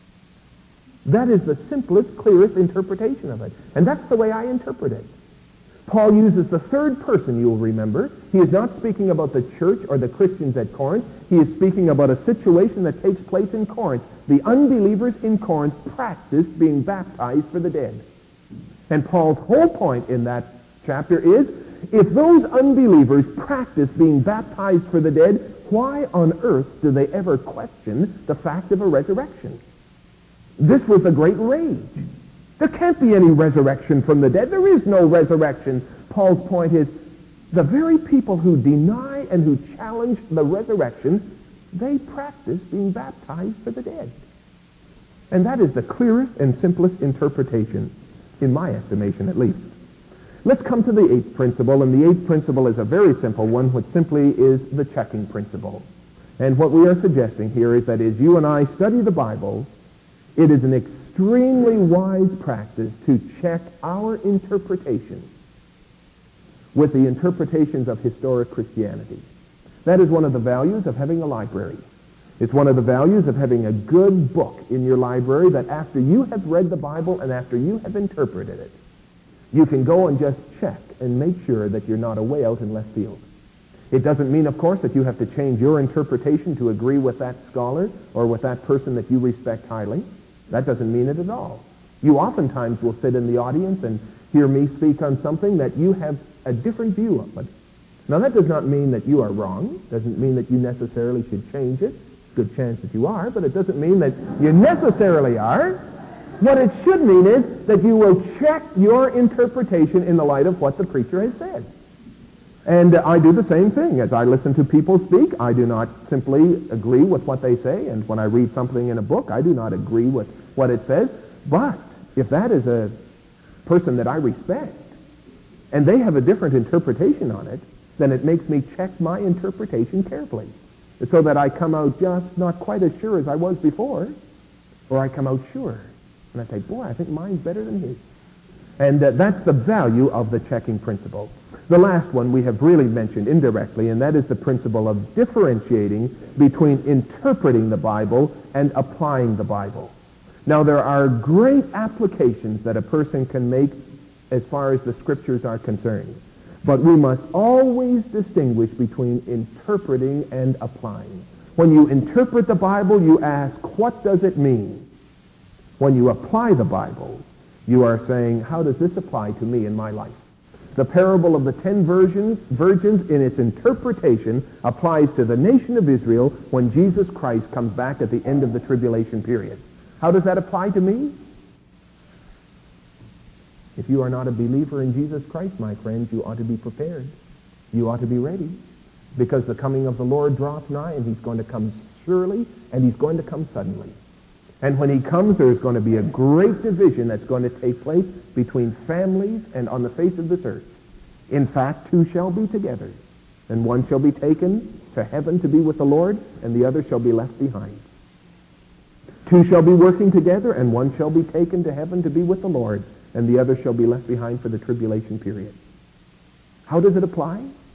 That is the simplest, clearest interpretation of it. And that's the way I interpret it. Paul uses the third person, you'll remember. He is not speaking about the church or the Christians at Corinth. He is speaking about a situation that takes place in Corinth. The unbelievers in Corinth practiced being baptized for the dead. And Paul's whole point in that chapter is, if those unbelievers practice being baptized for the dead, why on earth do they ever question the fact of a resurrection? This was a great rage. There can't be any resurrection from the dead. There is no resurrection. Paul's point is, the very people who deny and who challenge the resurrection, they practice being baptized for the dead. And that is the clearest and simplest interpretation, in my estimation at least. Let's come to the eighth principle, and the eighth principle is a very simple one, which simply is the checking principle. And what we are suggesting here is that as you and I study the Bible, it is an extremely wise practice to check our interpretation with the interpretations of historic Christianity. That is one of the values of having a library. It's one of the values of having a good book in your library that after you have read the Bible and after you have interpreted it, you can go and just check and make sure that you're not away out in left field. It doesn't mean, of course, that you have to change your interpretation to agree with that scholar or with that person that you respect highly. That doesn't mean it at all. You oftentimes will sit in the audience and hear me speak on something that you have a different view of it. Now, that does not mean that you are wrong. Doesn't mean that you necessarily should change it. Good chance that you are, but it doesn't mean that you necessarily are. What it should mean is that you will check your interpretation in the light of what the preacher has said. And uh, I do the same thing. As I listen to people speak, I do not simply agree with what they say, and when I read something in a book, I do not agree with what it says. But if that is a person that I respect, and they have a different interpretation on it, then it makes me check my interpretation carefully, so that I come out just not quite as sure as I was before, or I come out sure. And I say, boy, I think mine's better than his. And uh, that's the value of the checking principle. The last one we have really mentioned indirectly, and that is the principle of differentiating between interpreting the Bible and applying the Bible. Now, there are great applications that a person can make as far as the Scriptures are concerned. But we must always distinguish between interpreting and applying. When you interpret the Bible, you ask, what does it mean? When you apply the Bible, you are saying, how does this apply to me in my life? The parable of the ten virgins, virgins in its interpretation applies to the nation of Israel when Jesus Christ comes back at the end of the tribulation period. How does that apply to me? If you are not a believer in Jesus Christ, my friends, you ought to be prepared. You ought to be ready, because the coming of the Lord draweth nigh, and he's going to come surely, and he's going to come suddenly. And when he comes, there's going to be a great division that's going to take place between families and on the face of this earth. In fact, two shall be together, and one shall be taken to heaven to be with the Lord, and the other shall be left behind. Two shall be working together, and one shall be taken to heaven to be with the Lord, and the other shall be left behind for the tribulation period. How does it apply?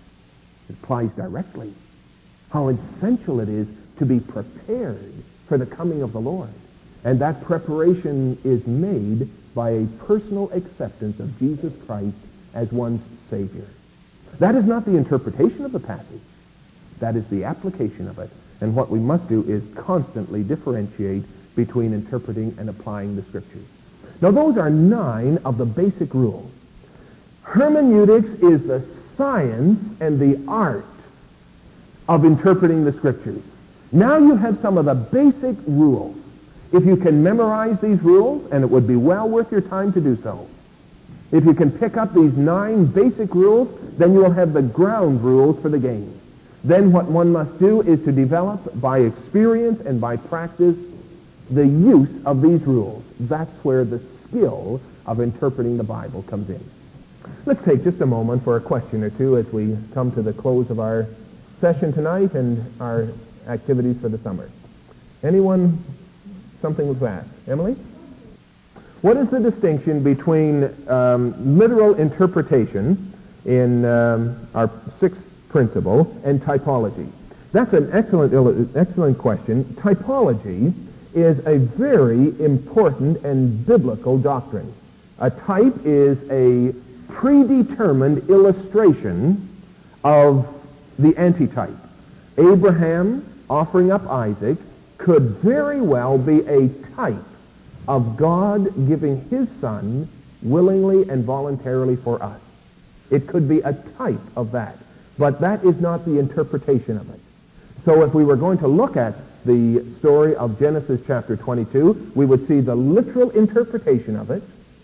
It applies directly. How essential it is to be prepared for the coming of the Lord. And that preparation is made by a personal acceptance of Jesus Christ as one's Savior. That is not the interpretation of the passage. That is the application of it. And what we must do is constantly differentiate between interpreting and applying the Scriptures. Now, those are nine of the basic rules. Hermeneutics is the science and the art of interpreting the Scriptures. Now you have some of the basic rules. If you can memorize these rules, and it would be well worth your time to do so, if you can pick up these nine basic rules, then you will have the ground rules for the game. Then what one must do is to develop by experience and by practice the use of these rules. That's where the skill of interpreting the Bible comes in. Let's take just a moment for a question or two as we come to the close of our session tonight and our activities for the summer. Anyone? Something with that. Emily? What is the distinction between um, literal interpretation in um, our sixth principle and typology? That's an excellent, excellent question. Typology is a very important and biblical doctrine. A type is a predetermined illustration of the antitype. Abraham offering up Isaac could very well be a type of God giving his son willingly and voluntarily for us. It could be a type of that, but that is not the interpretation of it. So if we were going to look at the story of Genesis chapter twenty-two, we would see the literal interpretation of it.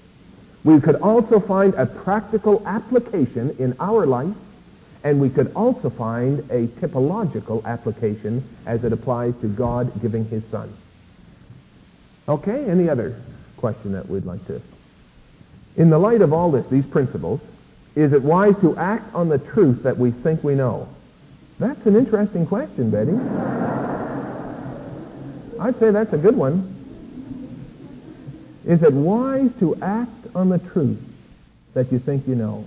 We could also find a practical application in our life, and we could also find a typological application as it applies to God giving his son. Okay, any other question that we'd like to? In the light of all this, these principles, is it wise to act on the truth that we think we know? That's an interesting question, Betty. I'd say that's a good one. Is it wise to act on the truth that you think you know?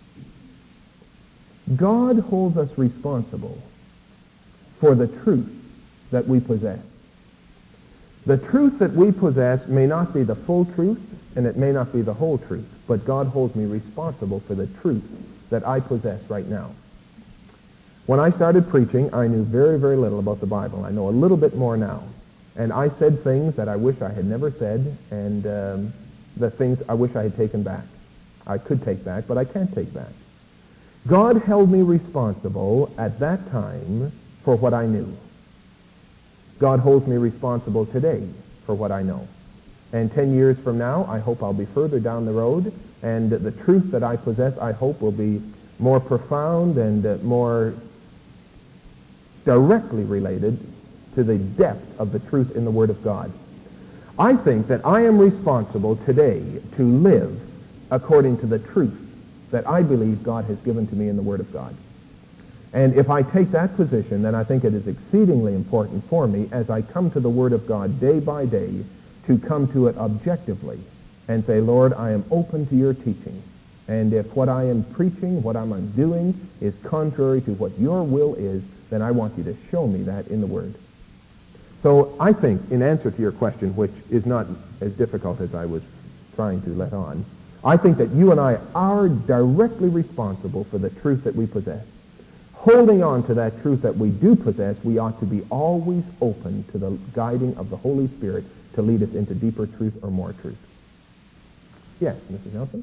God holds us responsible for the truth that we possess. The truth that we possess may not be the full truth, and it may not be the whole truth, but God holds me responsible for the truth that I possess right now. When I started preaching, I knew very, very little about the Bible. I know a little bit more now. And I said things that I wish I had never said, and um, the things I wish I had taken back. I could take back, but I can't take back. God held me responsible at that time for what I knew. God holds me responsible today for what I know. And ten years from now, I hope I'll be further down the road, and the truth that I possess, I hope, will be more profound and uh, more directly related to the depth of the truth in the Word of God. I think that I am responsible today to live according to the truth that I believe God has given to me in the Word of God. And if I take that position, then I think it is exceedingly important for me as I come to the Word of God day by day to come to it objectively and say, Lord, I am open to your teaching. And if what I am preaching, what I'm doing is contrary to what your will is, then I want you to show me that in the Word. So I think, in answer to your question, which is not as difficult as I was trying to let on, I think that you and I are directly responsible for the truth that we possess. Holding on to that truth that we do possess, we ought to be always open to the guiding of the Holy Spirit to lead us into deeper truth or more truth. Yes, Missus Nelson?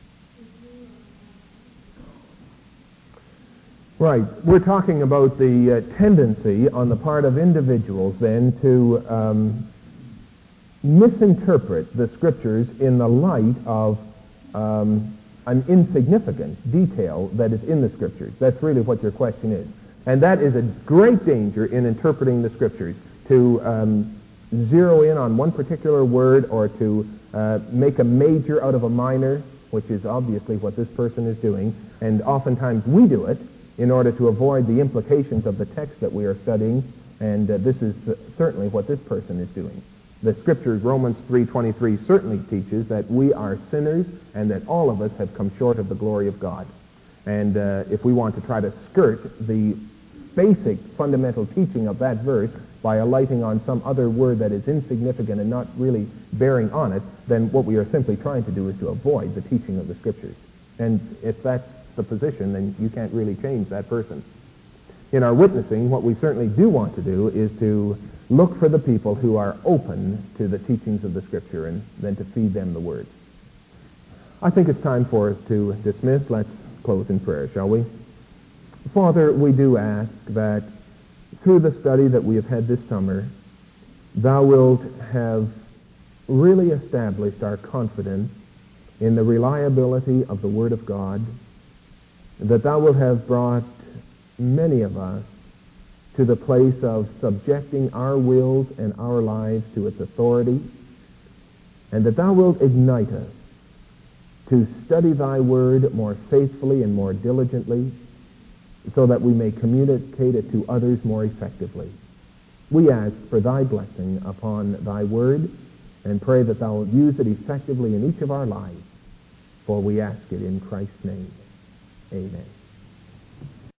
Right. We're talking about the uh, tendency on the part of individuals then to um, misinterpret the Scriptures in the light of um, an insignificant detail that is in the Scriptures. That's really what your question is. And that is a great danger in interpreting the Scriptures, to um, zero in on one particular word or to uh, make a major out of a minor, which is obviously what this person is doing. And oftentimes we do it in order to avoid the implications of the text that we are studying, and uh, this is uh, certainly what this person is doing. The Scriptures, Romans three twenty-three, certainly teaches that we are sinners and that all of us have come short of the glory of God. And uh, if we want to try to skirt the basic fundamental teaching of that verse by alighting on some other word that is insignificant and not really bearing on it, then what we are simply trying to do is to avoid the teaching of the Scriptures. And if that's the position, then you can't really change that person. In our witnessing, what we certainly do want to do is to look for the people who are open to the teachings of the Scripture and then to feed them the Word. I think it's time for us to dismiss. Let's close in prayer, shall we? Father, we do ask that through the study that we have had this summer, Thou wilt have really established our confidence in the reliability of the Word of God, that Thou wilt have brought many of us to the place of subjecting our wills and our lives to its authority, and that Thou wilt ignite us to study Thy Word more faithfully and more diligently, so that we may communicate it to others more effectively. We ask for Thy blessing upon Thy Word, and pray that Thou wilt use it effectively in each of our lives, for we ask it in Christ's name. Amen.